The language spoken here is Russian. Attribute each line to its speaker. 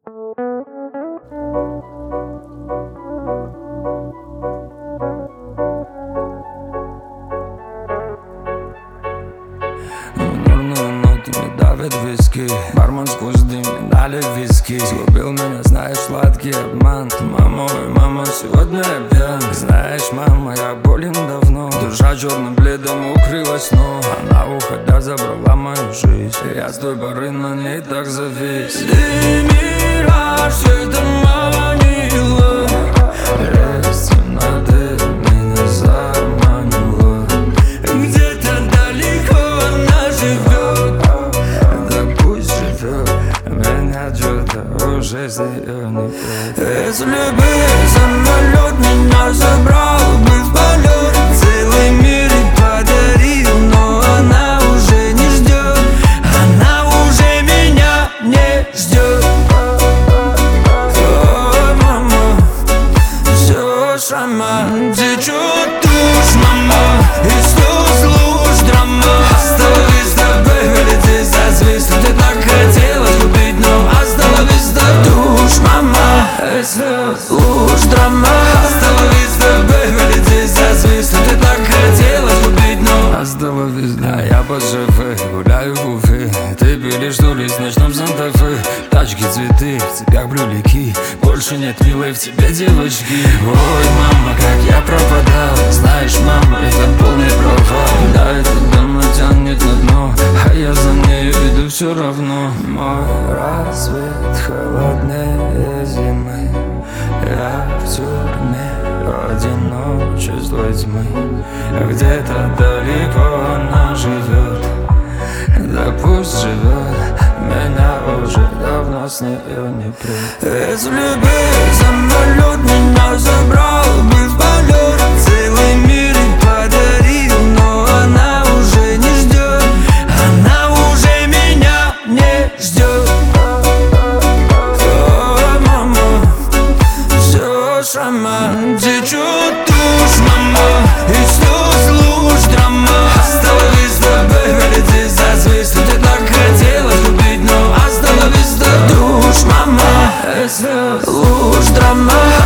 Speaker 1: Нурные ноты не давят виски. Бармен сквозь дым не налив виски. Сгубил меня, знаешь, сладкий обман. Мама, ой, мама, сегодня я пьян. Знаешь, мама, я болен давно. Душа черным бледом укрылась, но она, уходя, забрала мою жизнь. Я с той поры на ней так завис. Ты мираж, это манила. Лес темноты меня заманила. Где-то далеко она живет. Да пусть живет. Меня что-то уже с нее не прет. Если бы самолет меня забрал бы в полет, целый мир и подарил, но она уже не ждет. Она уже меня не ждет. Ой, мама, все сама течет душ, мама, и слез луж драма. Осталась с тобой, вылети за звезду. Ты так хотела любить, но осталась с тобой. Душ, мама, и слез луж драма. Осталась с тобой, вылети за звезду. Ты так хотела любить, но осталась, да. Я под шофе, гуляю в Уфе. Ты пилишь турист в ночном Санта-Фе. Тачки, цветы, в цепях блюлики. Больше нет милой в тебе девочки. Ой, мама, как я пропадал. Знаешь, мама, это полный провал. Да, этот дом тянет на дно, а я за нею иду все равно. Мой рассвет холоднее зимы. Я в тюрьме одиночестве злой тьмы. Где-то далеко она живет. Да пусть живет. Меня уже давно с нее не прет. Если бы самолет меня забрал бы в полет, целый мир и подарил, но она уже не ждет. Она уже меня не ждет. Ой, мама, все сама течет душ, мама, и слез луж драма. Осталась с тобой, вылети за звезду. Ты так хотела любить, но осталась с тобой. Душ, мама, и слез луж драма.